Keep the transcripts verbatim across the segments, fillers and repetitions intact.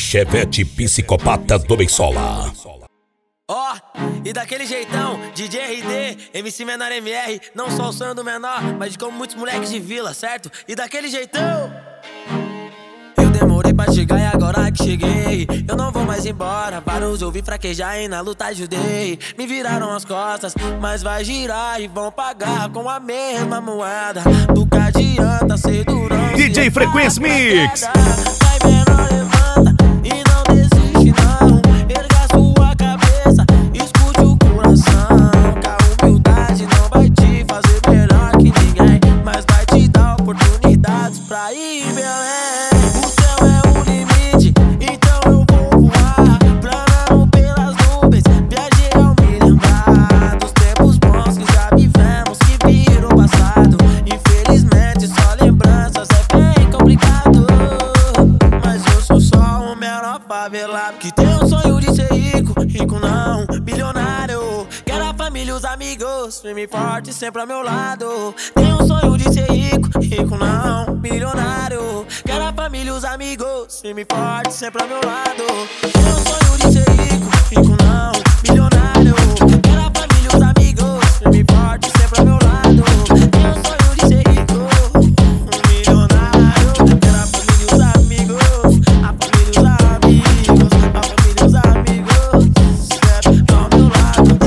Chevette Psicopata do Beisola. Ó, oh, e daquele jeitão, D J R D, M C Menor M R, não só o sonho do menor, mas de como muitos moleques de vila, certo? E daquele jeitão, eu demorei pra chegar e agora que cheguei, eu não vou mais embora. Vários eu vi fraquejar e na luta ajudei. Me viraram as costas, mas vai girar e vão pagar com a mesma moeda. Do que adianta ser durão. D J Frequência Mix. Vai menor, levanta e não desiste não. Erga sua cabeça, escute o coração. Que a humildade não vai te fazer melhor que ninguém, mas vai te dar oportunidades pra ir Belém. O céu é o limite, então eu vou voar. Planando pelas nuvens, viajei ao me lembrar dos tempos bons que já vivemos, que viram passado. Infelizmente só lembranças, é bem complicado. Mas eu sou só um menor favelado que tem um sonho de ser rico, rico não, bilionário. Quero a família e os amigos, firme e forte sempre ao meu lado. Tem um sonho de ser rico, rico não, bilionário. Quero a família e os amigos, firme e forte sempre ao meu lado. Tem um sonho de ser rico, rico não, bilionário. Quero a família e os amigos, firme e forte sempre ao meu lado. Tem um sonho de ser rico, um milionário. Quero a família e os amigos, a família e os amigos, a família e os amigos sempre ao meu lado.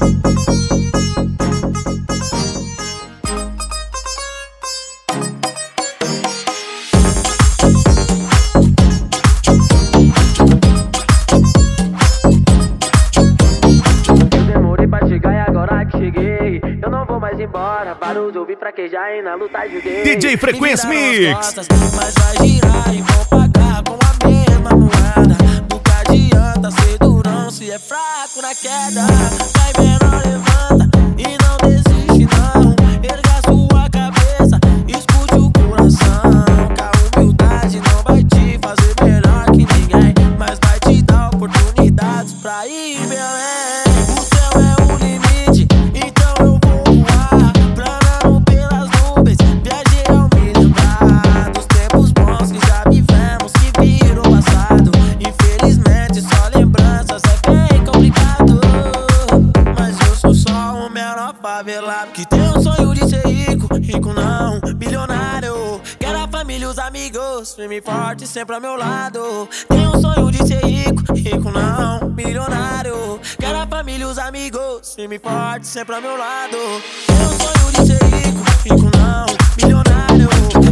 Eu não vou mais embora, vários eu vi fraquejar e na luta ajudei. D J Frequência Mix. Costas, mas vai girar e vão pagar com a mesma moeda. Nunca adianta ser durão se é fraco na queda. Vai menor, levanta e não desiste não. Erga sua cabeça, escute o coração. Que a humildade não vai te fazer melhor que ninguém, mas vai te dar oportunidades pra ir Belém. O céu é o limite, então eu vou voar. Planando pelas nuvens, viajei ao me lembrar dos tempos bons que já vivemos, que viram passado. Infelizmente só lembranças, é bem complicado. Mas eu sou só um menor favelado que tem um sonho de ser rico, rico não, bilionário. Quero a família e os amigos, firme e forte sempre ao meu lado. Tem um sonho de ser rico, rico não, bilionário. Quero a família e os amigos, firme e forte sempre ao meu lado. Tem um sonho de ser rico, rico não, bilionário.